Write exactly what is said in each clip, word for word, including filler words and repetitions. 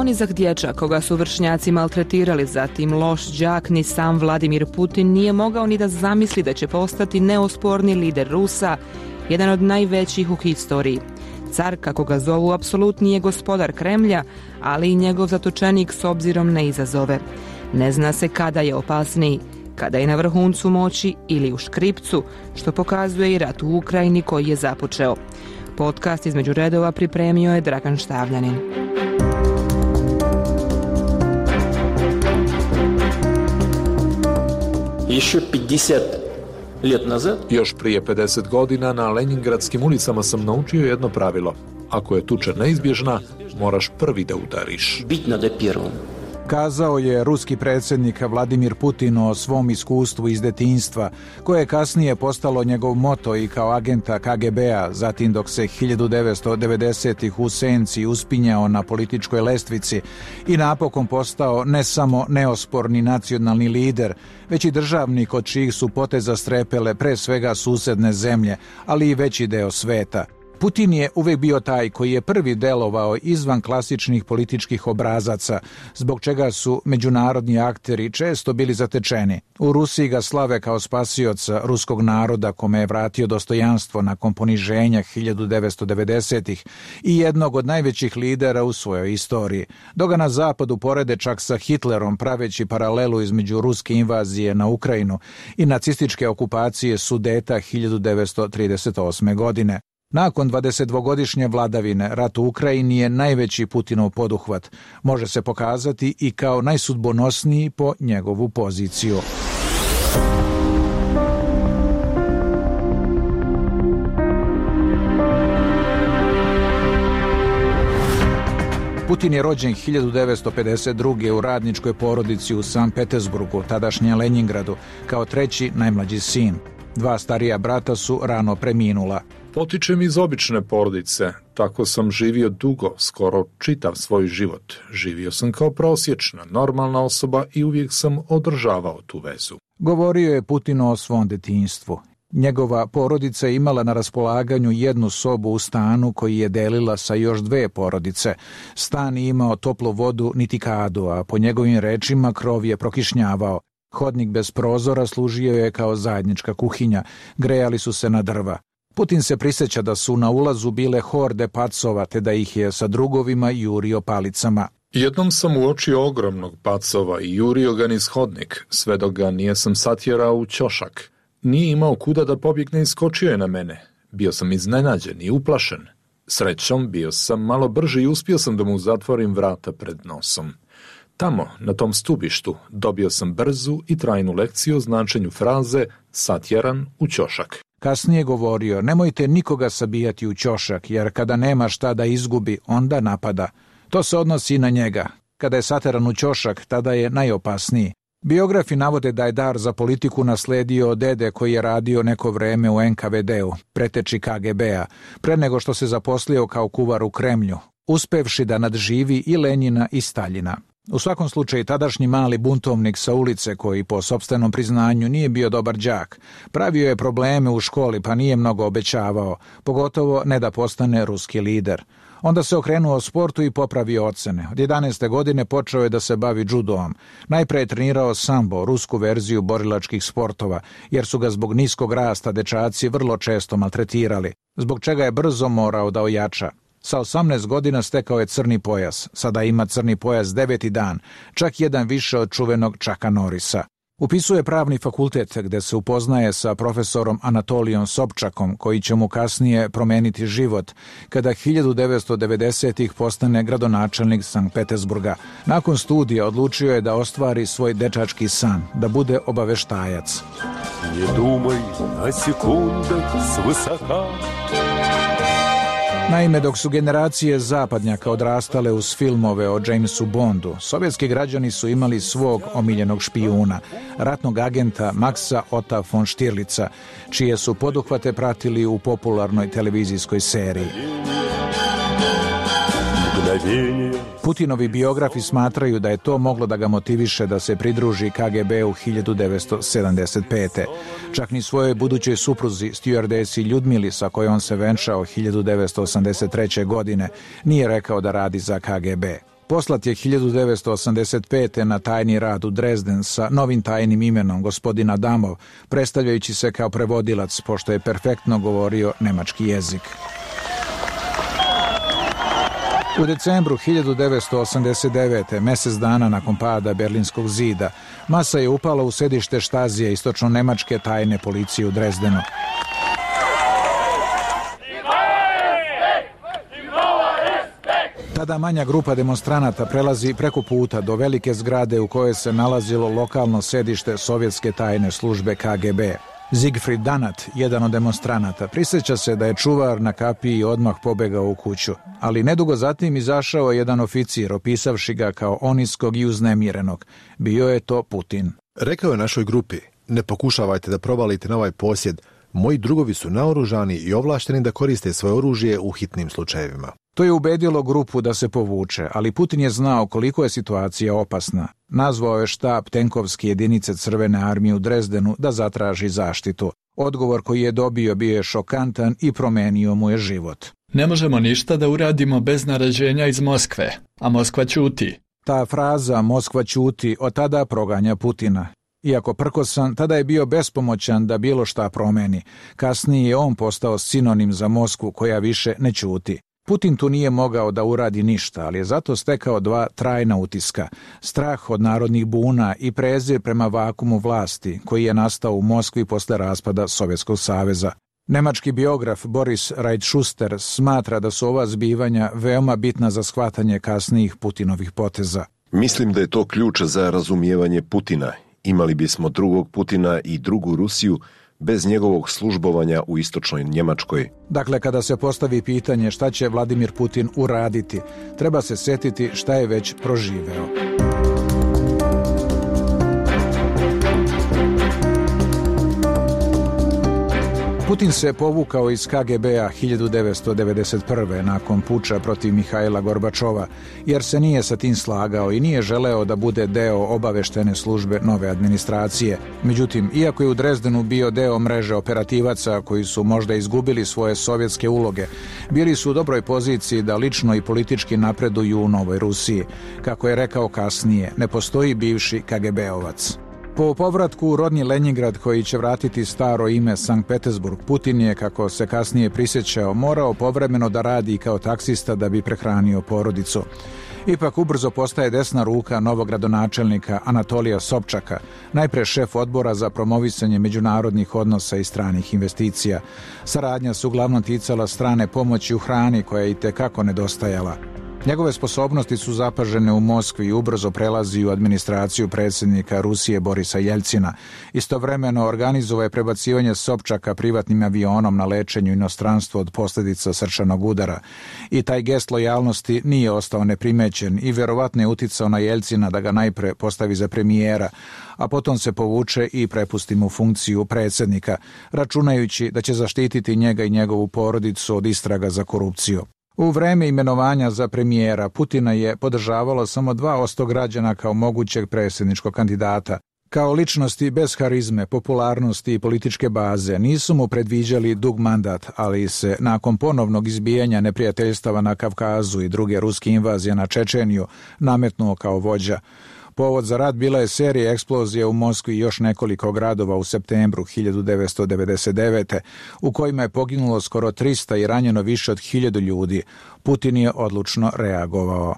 ponizak dječak koga su vršnjaci maltretirali, zatim loš đak, ni sam Vladimir Putin nije mogao ni da zamisli da će postati neosporni lider Rusa, jedan od najvećih u historiji. Car, kako ga zovu, apsolutni je gospodar Kremlja, ali i njegov zatočenik s obzirom na izazove. Ne zna se kada je opasniji, kada je na vrhuncu moći ili u škripcu, što pokazuje i rat u Ukrajini koji je započeo. Podcast između redova pripremio je Dragan Štavljanin. Još prije pedeset godina na Leningradskim ulicama sam naučio jedno pravilo. Ako je tuča neizbježna, moraš prvi da udariš. Kazao je ruski predsjednik Vladimir Putin o svom iskustvu iz detinjstva, koje je kasnije postalo njegov moto i kao agenta K G B-a, zatim dok se hiljadu devetsto devedesetih u senci uspinjao na političkoj lestvici i napokon postao ne samo neosporni nacionalni lider, već i državnik od čijih su poteza strepele pre svega susedne zemlje, ali i veći deo sveta. Putin je uvijek bio taj koji je prvi delovao izvan klasičnih političkih obrazaca, zbog čega su međunarodni akteri često bili zatečeni. U Rusiji ga slave kao spasioca ruskog naroda kome je vratio dostojanstvo nakon poniženja hiljadu devetsto devedesetih i jednog od najvećih lidera u svojoj istoriji. Dok ga na zapadu porede čak sa Hitlerom, praveći paralelu između ruske invazije na Ukrajinu i nacističke okupacije Sudeta hiljadu devetsto trideset osme. godine. Nakon dvadesetdvogodišnje vladavine, rat u Ukrajini je najveći Putinov poduhvat. Može se pokazati i kao najsudbonosniji po njegovu poziciju. Putin je rođen hiljadu devetsto pedeset druge. u radničkoj porodici u Sankt Petersburgu, tadašnjem Leningradu, kao treći najmlađi sin. Dva starija brata su rano preminula. Potičem iz obične porodice, tako sam živio dugo, skoro čitav svoj život. Živio sam kao prosječna, normalna osoba i uvijek sam održavao tu vezu. Govorio je Putin o svom detinjstvu. Njegova porodica je imala na raspolaganju jednu sobu u stanu koji je delila sa još dve porodice. Stan je imao toplu vodu niti kadu, a po njegovim rečima krov je prokišnjavao. Hodnik bez prozora služio je kao zajednička kuhinja, grejali su se na drva. Putin se prisjeća da su na ulazu bile horde pacova, te da ih je sa drugovima jurio palicama. Jednom sam uočio ogromnog pacova i jurio ga niz hodnik, sve dok ga nijesam satjerao u ćošak. Nije imao kuda da pobjegne i skočio je na mene. Bio sam iznenađen i uplašen. Srećom, bio sam malo brži i uspio sam da mu zatvorim vrata pred nosom. Tamo, na tom stubištu, dobio sam brzu i trajnu lekciju o značenju fraze satjeran u ćošak. Kasnije govorio, nemojte nikoga sabijati u ćošak, jer kada nema šta da izgubi, onda napada. To se odnosi i na njega. Kada je sateran u ćošak, tada je najopasniji. Biografi navode da je dar za politiku nasledio od dede koji je radio neko vreme u N K V D-u, preteči K G B-a, pre nego što se zaposlio kao kuvar u Kremlju, uspevši da nadživi i Lenjina i Staljina. U svakom slučaju, tadašnji mali buntovnik sa ulice, koji po sopstvenom priznanju nije bio dobar đak, pravio je probleme u školi pa nije mnogo obećavao, pogotovo ne da postane ruski lider. Onda se okrenuo sportu i popravio ocene. Od jedanaeste godine počeo je da se bavi džudoom. Najpre je trenirao sambo, rusku verziju borilačkih sportova, jer su ga zbog niskog rasta dečaci vrlo često maltretirali, zbog čega je brzo morao da ojača. Sa osamnaest godina stekao je crni pojas, sada ima crni pojas deveti dan, čak jedan više od čuvenog Chucka Norrisa. Upisuje pravni fakultet gde se upoznaje sa profesorom Anatolijom Sobčakom, koji će mu kasnije promeniti život, kada hiljadu devetsto devedesetih postane gradonačelnik Sankt Petersburga. Nakon studija odlučio je da ostvari svoj dečački san, da bude obaveštajac. Ne dumaj na sekundak svisoka. Naime, dok su generacije zapadnjaka odrastale uz filmove o Jamesu Bondu, sovjetski građani su imali svog omiljenog špijuna, ratnog agenta Maxa Otta von Stirlica, čije su poduhvate pratili u popularnoj televizijskoj seriji. Putinovi biografi smatraju da je to moglo da ga motiviše da se pridruži K G B u hiljadu devetsto sedamdeset pete. Čak ni svojoj budućoj supruzi, stjuardesi Ljudmili, sa kojom se venčao hiljadu devetsto osamdeset treće. godine, nije rekao da radi za K G B. Poslat je hiljadu devetsto osamdeset pete. na tajni rad u Dresden sa novim tajnim imenom gospodin Adamov, predstavljajući se kao prevodilac, pošto je perfektno govorio nemački jezik. U decembru hiljadu devetsto osamdeset devete. mjesec dana nakon pada Berlinskog zida, masa je upala u sedište Štazije istočno-nemačke tajne policije u Dresdenu. Tada manja grupa demonstranata prelazi preko puta do velike zgrade u kojoj se nalazilo lokalno sedište sovjetske tajne službe K G B. Siegfried Danat, jedan od demonstranata, prisjeća se da je čuvar na kapiji odmah pobegao u kuću, ali nedugo zatim izašao jedan oficir, opisavši ga kao oniskog i uznemirenog. Bio je to Putin. Rekao je našoj grupi: ne pokušavajte da provalite na ovaj posjed, moji drugovi su naoružani i ovlašteni da koriste svoje oružje u hitnim slučajevima. To je ubedilo grupu da se povuče, ali Putin je znao koliko je situacija opasna. Nazvao je štab tenkovske jedinice Crvene armije u Dresdenu da zatraži zaštitu. Odgovor koji je dobio bio je šokantan i promenio mu je život. Ne možemo ništa da uradimo bez naređenja iz Moskve, a Moskva ćuti. Ta fraza Moskva ćuti od tada proganja Putina. Iako prkosan, tada je bio bespomoćan da bilo šta promeni. Kasnije je on postao sinonim za Moskvu koja više ne ćuti. Putin tu nije mogao da uradi ništa, ali je zato stekao dva trajna utiska. Strah od narodnih buna i prezir prema vakumu vlasti, koji je nastao u Moskvi posle raspada Sovjetskog saveza. Nemački biograf Boris Reitschuster smatra da su ova zbivanja veoma bitna za shvatanje kasnijih Putinovih poteza. Mislim da je to ključ za razumijevanje Putina. Imali bismo drugog Putina i drugu Rusiju bez njegovog službovanja u istočnoj Njemačkoj. Dakle, kada se postavi pitanje šta će Vladimir Putin uraditi, treba se sjetiti šta je već proživeo. Putin se povukao iz K G B-a hiljadu devetsto devedeset prve. nakon puča protiv Mihajla Gorbačova, jer se nije sa tim slagao i nije želeo da bude deo obaveštene službe nove administracije. Međutim, iako je u Dresdenu bio deo mreže operativaca koji su možda izgubili svoje sovjetske uloge, bili su u dobroj poziciji da lično i politički napreduju u Novoj Rusiji. Kako je rekao kasnije, ne postoji bivši K G B-ovac. Po povratku u rodni Lenjingrad, koji će vratiti staro ime Sankt Petersburg, Putin je, kako se kasnije prisjećao, morao povremeno da radi kao taksista da bi prehranio porodicu. Ipak ubrzo postaje desna ruka novog gradonačelnika Anatolija Sobčaka, najpre šef odbora za promovisanje međunarodnih odnosa i stranih investicija. Saradnja se uglavnom ticala strane pomoći u hrani, koja je i tekako nedostajala. Njegove sposobnosti su zapažene u Moskvi i ubrzo prelazi u administraciju predsjednika Rusije Borisa Jeljcina. Istovremeno organizovao je prebacivanje Sobčaka privatnim avionom na lečenju inostranstvo od posljedica srčanog udara. I taj gest lojalnosti nije ostao neprimećen i vjerovatno je uticao na Jeljcina da ga najpre postavi za premijera, a potom se povuče i prepusti mu funkciju predsjednika, računajući da će zaštititi njega i njegovu porodicu od istraga za korupciju. U vreme imenovanja za premijera Putina je podržavalo samo dva posto građana kao mogućeg predsjedničkog kandidata. Kao ličnosti bez harizme, popularnosti i političke baze nisu mu predviđali dug mandat, ali se nakon ponovnog izbijanja neprijateljstava na Kavkazu i druge ruske invazije na Čečeniju nametnuo kao vođa. Povod za rat bila je serija eksplozija u Moskvi i još nekoliko gradova u septembru hiljadu devetsto devedeset devete. u kojima je poginulo skoro trista i ranjeno više od hiljadu ljudi. Putin je odlučno reagovao.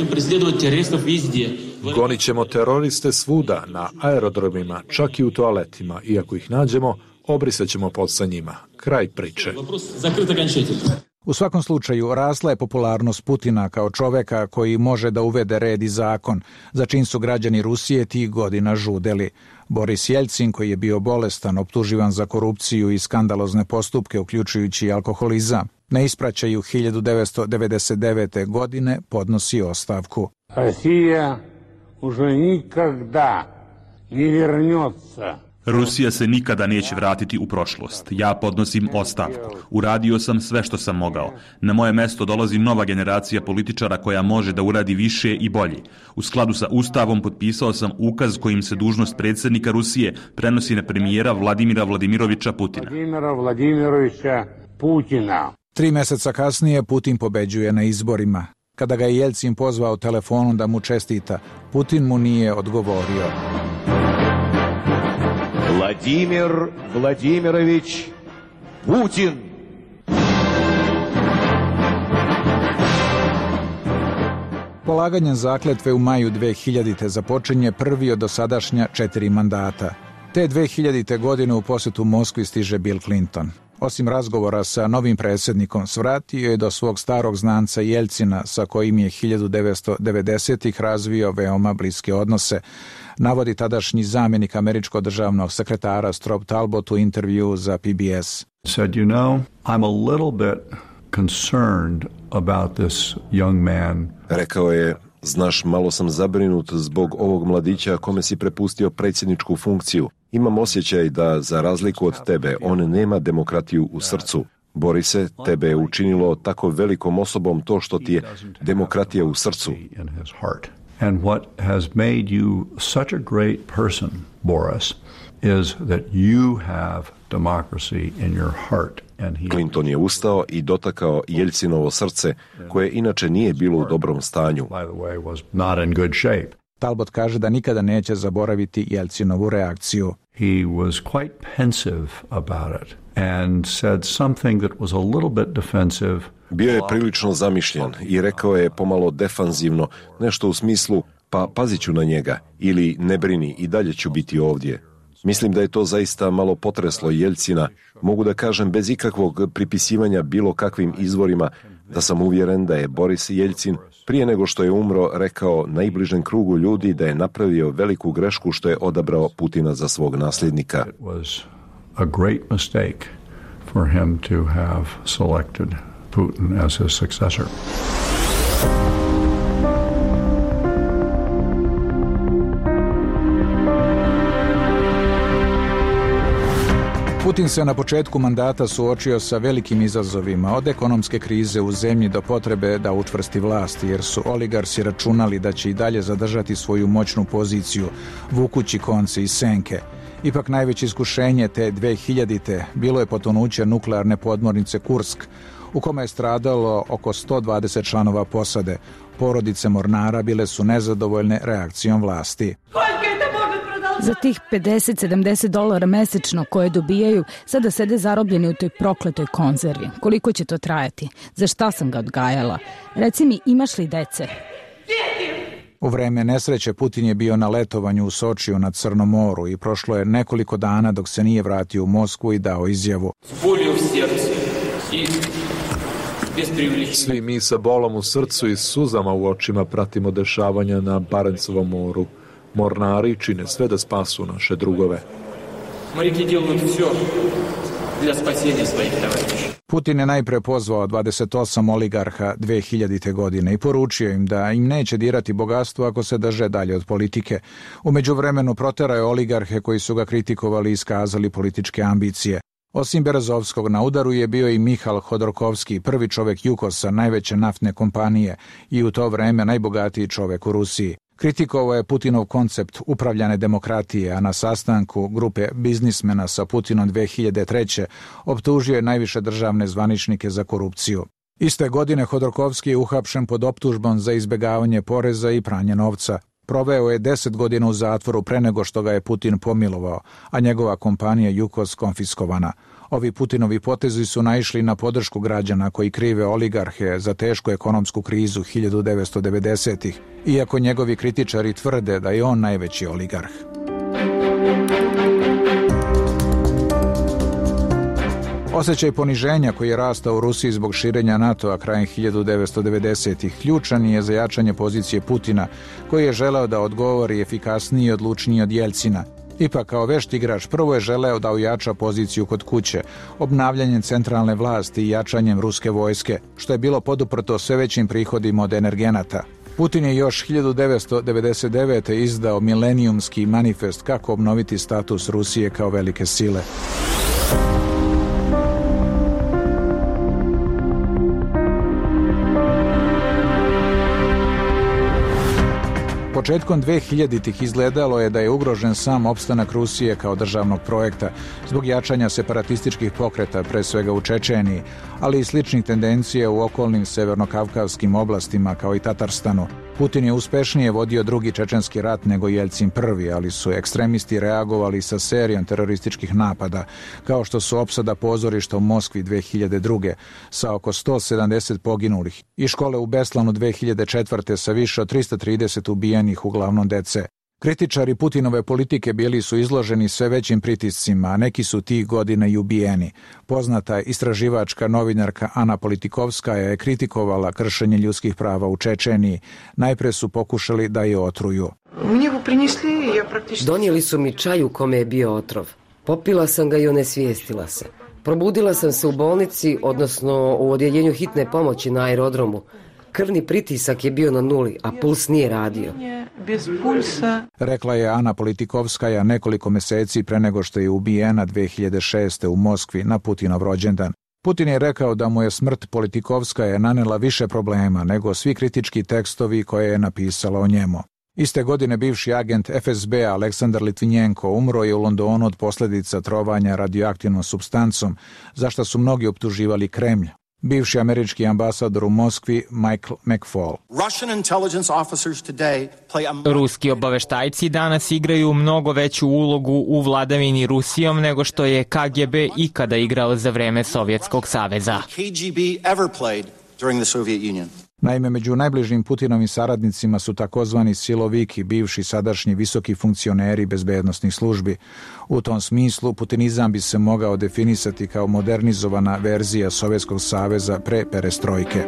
Gonit ćemo teroriste svuda, na aerodromima, čak i u toaletima. Iako ih nađemo, obrisat ćemo pod sa njima. Kraj priče. U svakom slučaju, rasla je popularnost Putina kao čoveka koji može da uvede red i zakon, za čim su građani Rusije tih godina žudeli. Boris Jeljcin, koji je bio bolestan, optuživan za korupciju i skandalozne postupke, uključujući i alkoholizam, na ispraćaju hiljadu devetsto devedeset devete. godine podnosi ostavku. Rusija уже никогда не вернется. Rusija se nikada neće vratiti u prošlost. Ja podnosim ostavku. Uradio sam sve što sam mogao. Na moje mesto dolazi nova generacija političara koja može da uradi više i bolje. U skladu sa Ustavom potpisao sam ukaz kojim se dužnost predsjednika Rusije prenosi na premijera Vladimira Vladimirovića Putina. Vladimira Vladimirovića Putina. Tri mjeseca kasnije Putin pobeđuje na izborima. Kada ga je Jelcin pozvao telefonom da mu čestita, Putin mu nije odgovorio. Vladimir Vladimirović Putin. Polaganjem zakletve u maju dve hiljadite. započinje prvi od dosadašnja četiri mandata. Te dve hiljadite. godine u posetu Moskvi stiže Bill Clinton. Osim razgovora sa novim predsjednikom, svratio je do svog starog znanca Jelcina, sa kojim je hiljadu devetsto devedesetih. razvio veoma bliske odnose, navodi tadašnji zamjenik američkog državnog sekretara Strobe Talbot u intervju za P B S. Said, you know, I'm a little bit concerned about this young man. Rekao je, znaš, malo sam zabrinut zbog ovog mladića kome si prepustio predsjedničku funkciju. Imam osjećaj da, za razliku od tebe, on nema demokratiju u srcu. Borise, tebe je učinilo tako velikom osobom to što ti je demokratija u srcu. And what has made you such a great person, Boris, is that you have democracy in your heart. Clinton je ustao i dotakao Jelcinovo srce, koje inače nije bilo u dobrom stanju. Talbot kaže da nikada neće zaboraviti Jelcinovu reakciju. He was quite pensive about it and said something that was a little bit defensive. Bio je prilično zamišljen i rekao je pomalo defanzivno, nešto u smislu, pa pazit ću na njega, ili ne brini, i dalje ću biti ovdje. Mislim da je to zaista malo potreslo Jelcina. Mogu da kažem bez ikakvog pripisivanja bilo kakvim izvorima da sam uvjeren da je Boris Jelcin prije nego što je umro rekao najbližem krugu ljudi da je napravio veliku grešku što je odabrao Putina za svog nasljednika. It was a great mistake for him to have selected Putin as his successor. Putin se na početku mandata suočio sa velikim izazovima, od ekonomske krize u zemlji do potrebe da učvrsti vlast, jer su oligarsi računali da će i dalje zadržati svoju moćnu poziciju, vukući konce iz senke. Ipak najveće iskušenje te dve hiljadite. bilo je potonuće nuklearne podmornice Kursk, u kome je stradalo oko sto dvadeset članova posade. Porodice mornara bile su nezadovoljne reakcijom vlasti. Za tih pedeset do sedamdeset dolara mesečno koje dobijaju, sada sede zarobljeni u toj prokletoj konzervi. Koliko će to trajati? Za šta sam ga odgajala? Reci mi, imaš li dece? U vreme nesreće Putin je bio na letovanju u Sočiju na Crnom moru i prošlo je nekoliko dana dok se nije vratio u Moskvu i dao izjavu. Svi mi sa bolom u srcu i suzama u očima pratimo dešavanja na Barencovom moru. Mornari čine sve da spasu naše drugove. Putin je najpre pozvao dvadeset osam oligarha dve hiljadite. godine i poručio im da im neće dirati bogatstvo ako se drže dalje od politike. U međuvremenu proterao je oligarhe koji su ga kritikovali i iskazali političke ambicije. Osim Berezovskog, na udaru je bio i Mihal Hodorkovski, prvi čovjek Jukosa, najveće naftne kompanije i u to vreme najbogatiji čovjek u Rusiji. Kritikovao je Putinov koncept upravljane demokratije, a na sastanku grupe biznismena sa Putinom dve hiljadite. treće. optužio je najviše državne zvaničnike za korupciju. Iste godine Hodorkovski je uhapšen pod optužbom za izbjegavanje poreza i pranje novca. Proveo je deset godina u zatvoru pre nego što ga je Putin pomilovao, a njegova kompanija Jukos konfiskovana. Ovi Putinovi potezi su naišli na podršku građana koji krive oligarhe za tešku ekonomsku krizu hiljadu devetsto devedesetih. iako njegovi kritičari tvrde da je on najveći oligarh. Osjećaj poniženja koji je rastao u Rusiji zbog širenja NATO-a krajem hiljadu devetsto devedesetih ključan je za jačanje pozicije Putina, koji je želeo da odgovori efikasniji i odlučniji od Jelcina. Ipak, kao vešt igrač, prvo je želeo da ojača poziciju kod kuće, obnavljanjem centralne vlasti i jačanjem ruske vojske, što je bilo poduprto sve većim prihodima od energenata. Putin je još hiljadu devetsto devedeset devete. izdao milenijumski manifest kako obnoviti status Rusije kao velike sile. Početkom dvehiljaditih izgledalo je da je ugrožen sam opstanak Rusije kao državnog projekta zbog jačanja separatističkih pokreta, pre svega u Čečeniji, ali i sličnih tendencija u okolnim severnokavkavskim oblastima kao i Tatarstanu. Putin je uspešnije vodio drugi čečenski rat nego Jeljcin prvi, ali su ekstremisti reagovali sa serijom terorističkih napada, kao što su opsada pozorišta u Moskvi dve hiljade druge sa oko sto sedamdeset poginulih i škole u Beslanu dve hiljade četvrte sa više od trista trideset ubijenih, uglavnom dece. Kritičari Putinove politike bili su izloženi sve većim pritiscima, a neki su tih godina i ubijeni. Poznata istraživačka novinarka Ana Politikovskaja je kritikovala kršenje ljudskih prava u Čečeniji. Najpre su pokušali da je otruju. Donijeli su mi čaj u kome je bio otrov. Popila sam ga i onesvijestila se. Probudila sam se u bolnici, odnosno u odjeljenju hitne pomoći na aerodromu. Krvni pritisak je bio na nuli, a puls nije radio. Rekla je Ana Politikovskaja nekoliko meseci pre nego što je ubijena dve hiljade šeste. u Moskvi na Putinov rođendan. Putin je rekao da mu je smrt Politikovskaja nanela više problema nego svi kritički tekstovi koje je napisala o njemu. Iste godine bivši agent F S B Aleksandar Litvinjenko umro je u Londonu od posljedica trovanja radioaktivnom supstancom, za što su mnogi optuživali Kremlj. Bivši američki ambasador u Moskvi Michael McFaul. Ruski obaveštajci danas igraju mnogo veću ulogu u vladavini Rusijom nego što je K G B ikada igrao za vreme Sovjetskog saveza. Naime, među najbližim Putinovim saradnicima su takozvani siloviki, bivši sadašnji visoki funkcioneri bezbednosnih službi. U tom smislu, putinizam bi se mogao definisati kao modernizovana verzija Sovjetskog saveza pre perestrojke.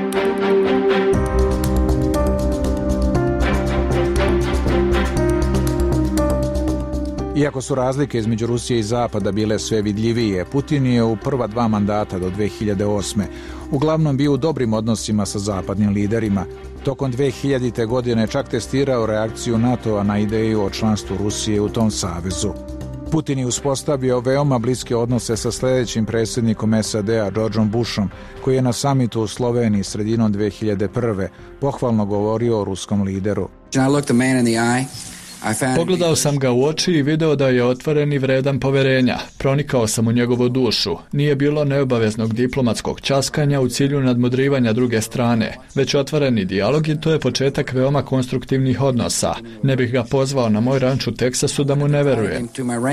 Iako su razlike između Rusije i Zapada bile sve vidljivije, Putin je u prva dva mandata do dve hiljade osme uglavnom bio u dobrim odnosima sa zapadnim liderima. Tokom dve hiljadite. godine čak testirao reakciju NATO-a na ideju o članstvu Rusije u tom savezu. Putin je uspostavio veoma bliske odnose sa sljedećim predsjednikom S A D-a Georgeom Bushom, koji je na samitu u Sloveniji sredinom dve hiljade prve. pohvalno govorio o ruskom lideru. Pogledao sam ga u oči i video da je otvoren i vredan poverenja. Pronikao sam u njegovu dušu. Nije bilo neobaveznog diplomatskog časkanja u cilju nadmudrivanja druge strane, već otvoreni dijalog i to je početak veoma konstruktivnih odnosa. Ne bih ga pozvao na moj ranč u Teksasu da mu ne verujem.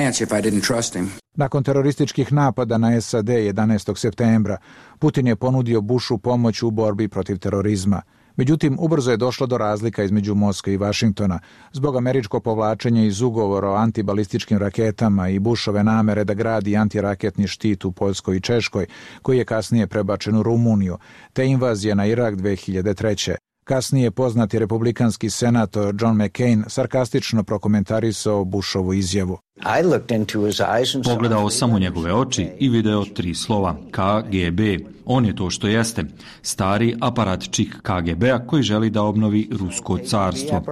Nakon terorističkih napada na S A D jedanaestog septembra, Putin je ponudio Bushu pomoć u borbi protiv terorizma. Međutim, ubrzo je došlo do razlika između Moskve i Vašingtona zbog američkog povlačenja iz ugovora o antibalističkim raketama i Bushove namere da gradi antiraketni štit u Poljskoj i Češkoj, koji je kasnije prebačen u Rumuniju, te invazije na Irak dve hiljade treće. Kasnije poznati republikanski senator John McCain sarkastično prokomentarisao Bushovu izjavu. Pogledao sam u njegove oči i video tri slova K G B. On je to što jeste, stari aparatčik K G B-a koji želi da obnovi Rusko carstvo.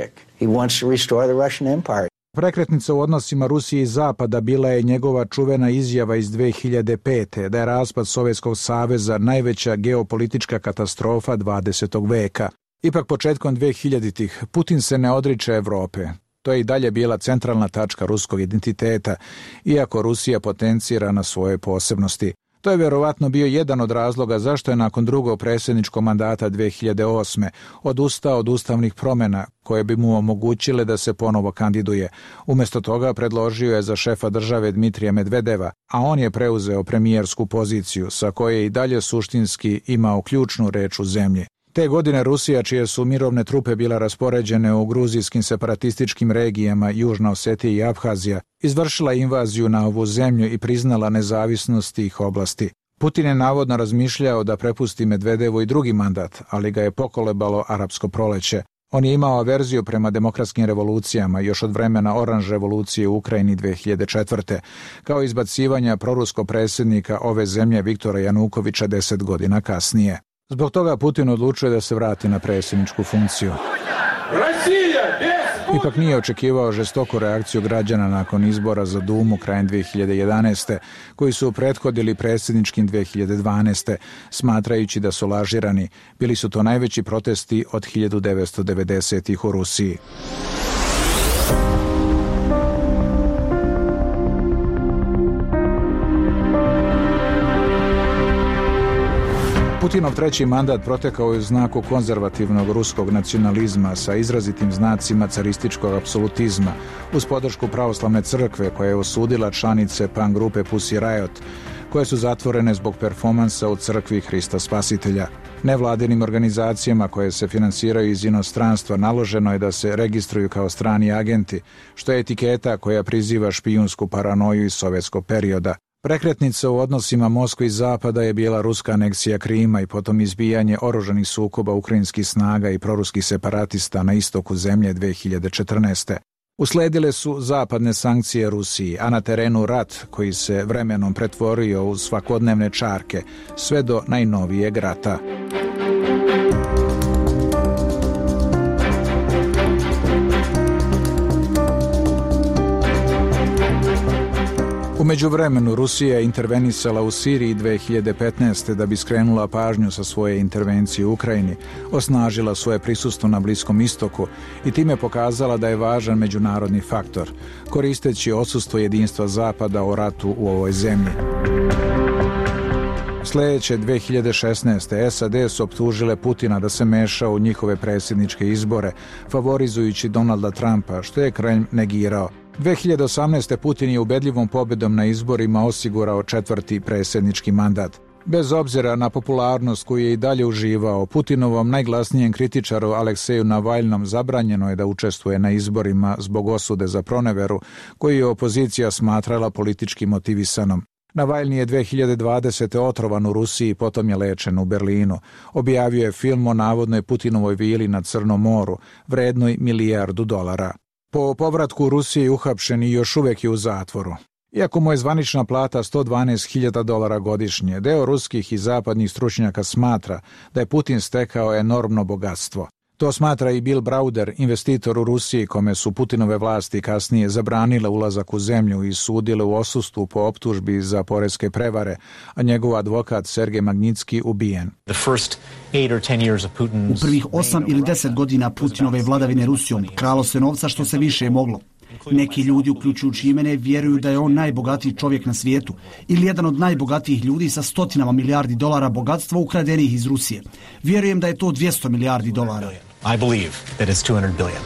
Prekretnica u odnosima Rusije i Zapada bila je njegova čuvena izjava iz dve hiljade pete. da je raspad Sovjetskog saveza najveća geopolitička katastrofa dvadesetog veka. Ipak početkom dve hiljaditih. Putin se ne odriče Evrope. To je i dalje bila centralna tačka ruskog identiteta, iako Rusija potencira na svoje posebnosti. To je vjerovatno bio jedan od razloga zašto je nakon drugog predsjedničkog mandata dve hiljade osme. odustao od ustavnih promjena koje bi mu omogućile da se ponovo kandiduje. Umjesto toga predložio je za šefa države Dmitrija Medvedeva, a on je preuzeo premijersku poziciju sa koje je i dalje suštinski imao ključnu reč u zemlji. Te godine Rusija, čije su mirovne trupe bile raspoređene u gruzijskim separatističkim regijama Južna Osetija i Abhazija, izvršila invaziju na ovu zemlju i priznala nezavisnost tih oblasti. Putin je navodno razmišljao da prepusti Medvedevu i drugi mandat, ali ga je pokolebalo arapsko proleće. On je imao averziju prema demokratskim revolucijama još od vremena oranž revolucije u Ukrajini dve hiljade četvrte. kao izbacivanja proruskog predsjednika ove zemlje Viktora Janukovića deset godina kasnije. Zbog toga Putin odlučuje da se vrati na predsjedničku funkciju. Rusija bez Ipak nije očekivao žestoku reakciju građana nakon izbora za Dumu krajem dve hiljade jedanaeste, koji su prethodili predsjedničkim dve hiljade dvanaeste, smatrajući da su lažirani. Bili su to najveći protesti od hiljadu devetsto devedesetih u Rusiji. Putinov treći mandat protekao je u znaku konzervativnog ruskog nacionalizma sa izrazitim znacima carističkog apsolutizma, uz podršku pravoslavne crkve koja je osudila članice punk grupe Pussy Riot, koje su zatvorene zbog performansa u crkvi Hrista Spasitelja. Nevladinim organizacijama koje se finansiraju iz inostranstva naloženo je da se registruju kao strani agenti, što je etiketa koja priziva špijunsku paranoju iz sovjetskog perioda. Prekretnica u odnosima Moskve i Zapada je bila ruska aneksija Krima i potom izbijanje oružanih sukoba ukrajinskih snaga i proruskih separatista na istoku zemlje dve hiljade četrnaeste. Usledile su zapadne sankcije Rusiji, a na terenu rat koji se vremenom pretvorio u svakodnevne čarke, sve do najnovijeg rata. U međuvremenu Rusija je intervenisala u Siriji dve hiljade petnaeste. da bi skrenula pažnju sa svoje intervencije u Ukrajini, osnažila svoje prisustvo na Bliskom istoku i time pokazala da je važan međunarodni faktor, koristeći odsustvo jedinstva Zapada o ratu u ovoj zemlji. Sljedeće dve hiljade šesnaeste. S A D su optužile Putina da se meša u njihove predsjedničke izbore, favorizujući Donalda Trumpa, što je Kremlj negirao. dve hiljade osamnaeste. Putin je ubedljivom pobjedom na izborima osigurao četvrti predsjednički mandat. Bez obzira na popularnost koju je i dalje uživao, Putinovom najglasnijem kritičaru Alekseju Navalnom zabranjeno je da učestvuje na izborima zbog osude za proneveru, koju je opozicija smatrala politički motivisanom. Navalni je dve hiljade dvadesete. otrovan u Rusiji, potom je lečen u Berlinu. Objavio je film o navodnoj Putinovoj vili na Crnom moru, vrednoj milijardu dolara. Po povratku u Rusiji uhapšen i još uvijek je u zatvoru. Iako mu je zvanična plata sto dvanaest hiljada dolara godišnje, deo ruskih i zapadnih stručnjaka smatra da je Putin stekao enormno bogatstvo. To smatra i Bill Browder, investitor u Rusiji, kome su Putinove vlasti kasnije zabranile ulazak u zemlju i sudile u odsustvu po optužbi za poreske prevare, a njegov advokat Sergej Magnitski ubijen. U prvih osam ili deset godina Putinove vladavine Rusijom kralo se novca što se više moglo. Neki ljudi, uključujući i mene, vjeruju da je on najbogatiji čovjek na svijetu ili jedan od najbogatijih ljudi sa stotinama milijardi dolara bogatstva ukradenih iz Rusije. Vjerujem da je to dvjesto milijardi dolara. I believe that it's two hundred billion.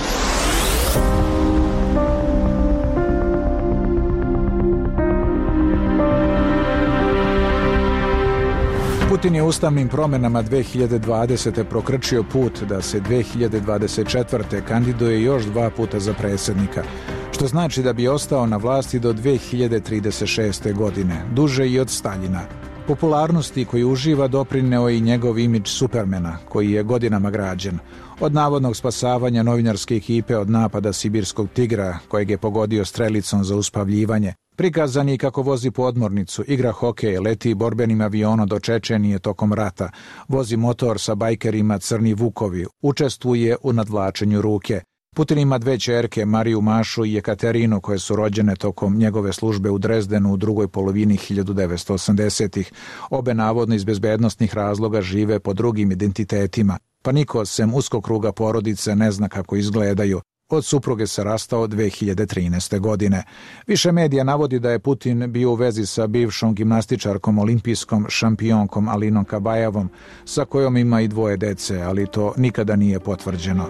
Putin je ustavnim promjenama dve hiljade dvadesete. prokrčio put da se dve hiljade dvadeset četvrte. kandiduje još dva puta za predsjednika, što znači da bi ostao na vlasti do dve hiljade trideset šeste. godine, duže i od Staljina. Popularnosti koju uživa doprineo i njegov imidž Supermana, koji je godinama građen. Od navodnog spasavanja novinarske ekipe od napada sibirskog tigra, kojeg je pogodio strelicom za uspavljivanje, prikazan je kako vozi podmornicu, igra hokej, leti borbenim avionom do Čečenije tokom rata, vozi motor sa bajkerima Crni Vukovi, učestvuje u nadvlačenju ruke. Putin ima dve ćerke, Mariju Mašu i Jekaterinu, koje su rođene tokom njegove službe u Drezdenu u drugoj polovini hiljadu devetsto osamdesetih. Obe navodno iz bezbednostnih razloga žive po drugim identitetima, pa niko sem uskog kruga porodice ne zna kako izgledaju. Od supruge se rastao dve hiljade trinaeste. godine. Više medija navodi da je Putin bio u vezi sa bivšom gimnastičarkom olimpijskom šampionkom Alinom Kabajevom, sa kojom ima i dvoje dece, ali to nikada nije potvrđeno.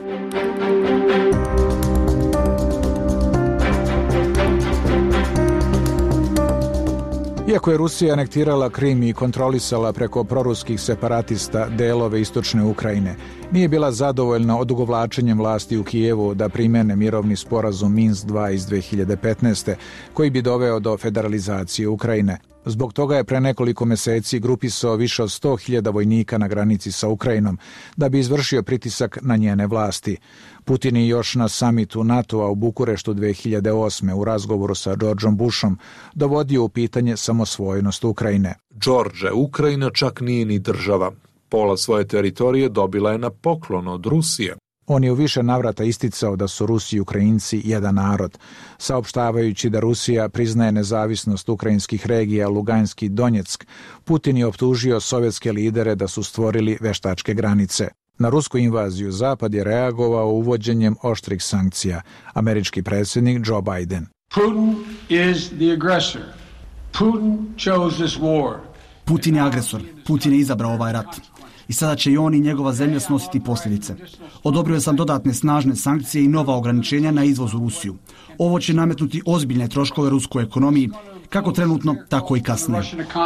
Iako je Rusija anektirala Krim i kontrolisala preko proruskih separatista delove istočne Ukrajine, nije bila zadovoljna odugovlačenjem vlasti u Kijevu da primene mirovni sporazum Minsk dva iz dve hiljade petnaeste. koji bi doveo do federalizacije Ukrajine. Zbog toga je pre nekoliko meseci grupisao više od sto hiljada vojnika na granici sa Ukrajinom da bi izvršio pritisak na njene vlasti. Putin je još na samitu NATO-a u Bukureštu dve hiljade osme. u razgovoru sa Georgeom Bushom dovodio u pitanje samosvojnost Ukrajine. George, Ukrajina čak nije ni država. Pola svoje teritorije dobila je na poklon od Rusije. On je u više navrata isticao da su Rusi i Ukrajinci jedan narod, saopštavajući da Rusija priznaje nezavisnost ukrajinskih regija Luganski i Donjeck. Putin je optužio sovjetske lidere da su stvorili veštačke granice. Na rusku invaziju Zapad je reagovao uvođenjem oštrih sankcija. Američki predsjednik Joe Biden. Putin is the aggressor. Putin chose this war. Putin je agresor. Putin je izabrao ovaj rat. I sada će i on i njegova zemlja snositi posljedice. Odobrio sam dodatne snažne sankcije i nova ograničenja na izvoz u Rusiju. Ovo će nametnuti ozbiljne troškove ruskoj ekonomiji, kako trenutno, tako i kasnije.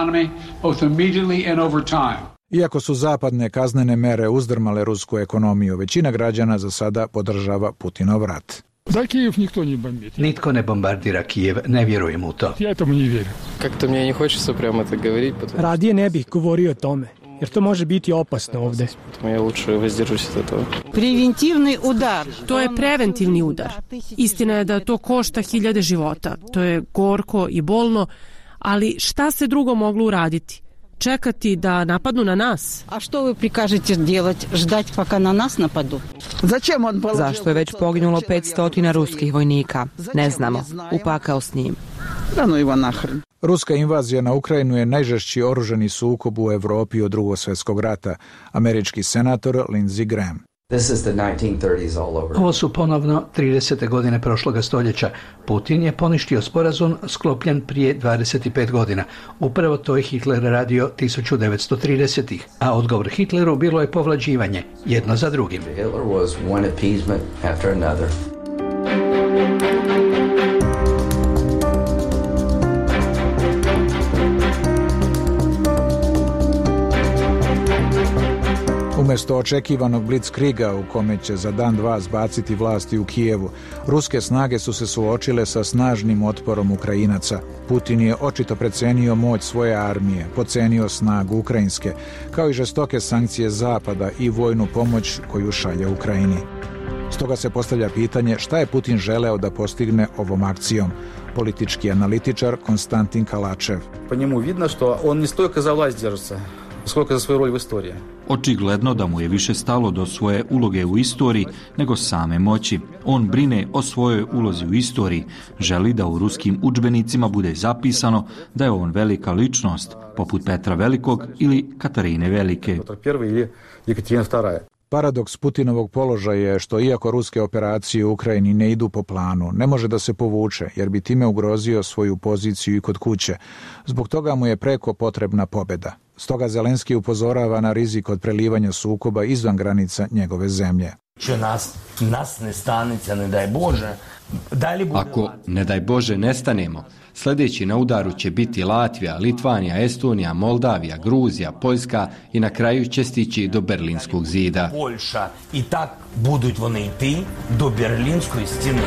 Iako su zapadne kaznene mere uzdrmale rusku ekonomiju, većina građana za sada podržava Putinov rat. Za Kijev nikto ne bombardira. Nitko ne bombardira Kijev, ne vjerujem u to. Ja tomu ne vjerujem. Kako mi ne hoće prямо так говорить. Radije ne bih govorio o tome, jer to može biti opasno ovdje. Ja лучше воздержусь от этого. Preventivni udar. To je preventivni udar. Istina je da to košta hiljade života. To je gorko i bolno, ali šta se drugo moglo uraditi? Čekati da napadnu na nas? A što vi prikažete делать? Ždati paka na nas napadu? Zašto je već poginulo petsto ruskih vojnika? Ne znamo. Upakao s njim. Ruska invazija na Ukrajinu je najžešći oružani sukob u Evropi od Drugog svjetskog rata. Američki senator Lindsey Graham. This is the nineteen thirties all over. Ovo su ponovno tridesete godine prošloga stoljeća. Putin je poništio sporazum sklopljen prije dvadeset pet godina. Upravo to je Hitler radio tisuću devetsto tridesetih. A odgovor Hitleru bilo je povlađivanje, jedno za drugim. Hitler was one appeasement after another. Umjesto očekivanog blitzkriga u kome će za dan dva zbaciti vlasti u Kijevu, ruske snage su se suočile sa snažnim otporom Ukrajinaca. Putin je očito precenio moć svoje armije, pocenio snagu ukrajinske, kao i žestoke sankcije Zapada i vojnu pomoć koju šalje Ukrajini. Stoga se postavlja pitanje šta je Putin želeo da postigne ovom akcijom. Politički analitičar Konstantin Kalačev. Po njemu vidno što on ne stолько za vlast держится, сколько za svoju rol u istoriji. Očigledno da mu je više stalo do svoje uloge u istoriji nego same moći. On brine o svojoj ulozi u istoriji, želi da u ruskim udžbenicima bude zapisano da je on velika ličnost, poput Petra Velikog ili Katarine Velike. Paradoks Putinovog položaja je što iako ruske operacije u Ukrajini ne idu po planu, ne može da se povuče jer bi time ugrozio svoju poziciju i kod kuće. Zbog toga mu je preko potrebna pobjeda. Stoga Zelenski upozorava na rizik od prelivanja sukoba izvan granica njegove zemlje. Ako, ne daj Bože, nestanemo, sljedeći na udaru će biti Latvija, Litvanija, Estonija, Moldavija, Gruzija, Poljska i na kraju će stići do Berlinskog zida. Poljša i tak будуть вони йти до Берлінської стіни.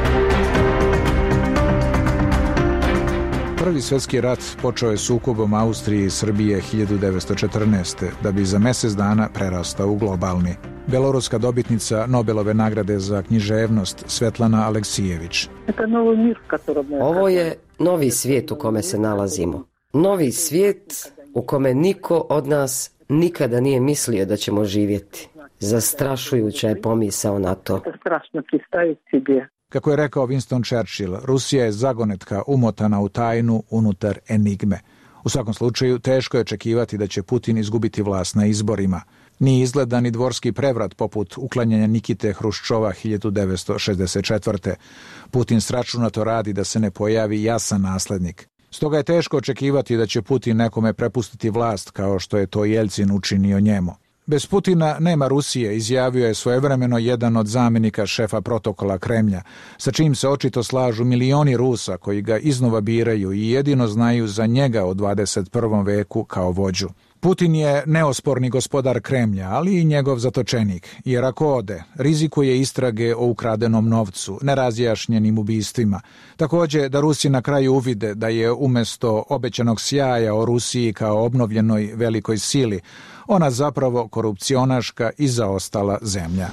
Prvi svjetski rat počeo je sukobom Austrije i Srbije hiljadu devetsto četrnaeste. da bi za mjesec dana prerastao u globalni. Beloruska dobitnica Nobelove nagrade za književnost Svetlana Aleksijević. Ovo je novi svijet u kome se nalazimo. Novi svijet u kome niko od nas nikada nije mislio da ćemo živjeti. Zastrašujuća je pomisao na to. Kako je rekao Winston Churchill, Rusija je zagonetka umotana u tajnu unutar enigme. U svakom slučaju, teško je očekivati da će Putin izgubiti vlast na izborima. Nije izgleda ni dvorski prevrat poput uklanjanja Nikite Hruščova hiljadu devetsto šezdeset četvrte. Putin sračunato radi da se ne pojavi jasan naslednik. Stoga je teško očekivati da će Putin nekome prepustiti vlast kao što je to Jeljcin učinio njemu. Bez Putina nema Rusije, izjavio je svojevremeno jedan od zamjenika šefa protokola Kremlja, sa čim se očito slažu milioni Rusa koji ga iznova biraju i jedino znaju za njega u dvadeset prvom veku kao vođu. Putin je neosporni gospodar Kremlja, ali i njegov zatočenik, jer ako ode, rizikuje istrage o ukradenom novcu, nerazjašnjenim ubistvima. Također da Rusi na kraju uvide da je umjesto obećanog sjaja o Rusiji kao obnovljenoj velikoj sili, ona zapravo korupcionaška i zaostala zemlja.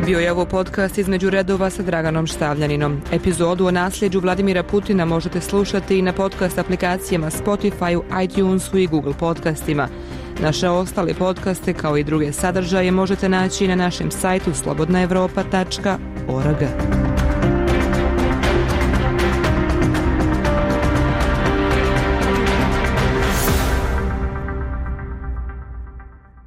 Bio je ovo podcast Između redova sa Draganom Štavljaninom. Epizodu o nasljeđu Vladimira Putina možete slušati i na podcast aplikacijama Spotify, iTunesu i Google podcastima. Naše ostale podcaste kao i druge sadržaje možete naći na našem sajtu slobodna evropa tačka org.